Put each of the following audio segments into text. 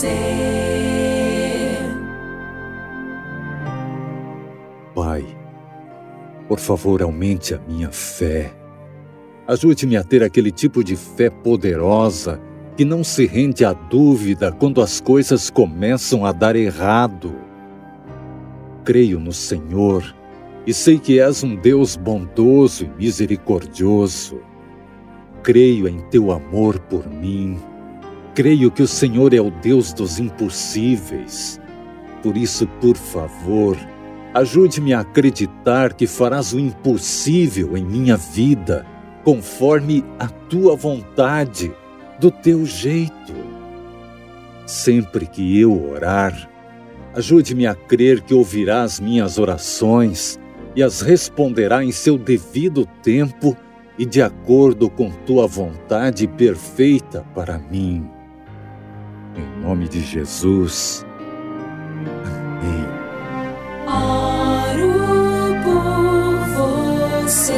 Pai, por favor, aumente a minha fé. Ajude-me a ter aquele tipo de fé poderosa que não se rende à dúvida quando as coisas começam a dar errado. Creio no Senhor e sei que és um Deus bondoso e misericordioso. Creio em teu amor por mim. Creio que o Senhor é o Deus dos impossíveis. Por isso, por favor, ajude-me a acreditar que farás o impossível em minha vida, conforme a tua vontade, do teu jeito. Sempre que eu orar, ajude-me a crer que ouvirás minhas orações e as responderá em seu devido tempo e de acordo com tua vontade perfeita para mim. Em nome de Jesus. Amém. Oro por você.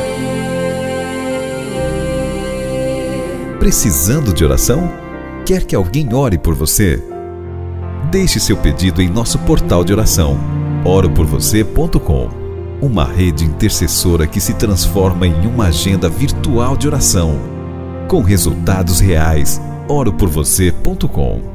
Precisando de oração? Quer que alguém ore por você? Deixe seu pedido em nosso portal de oração, oroporvocê.com, uma rede intercessora que se transforma em uma agenda virtual de oração, com resultados reais. oroporvocê.com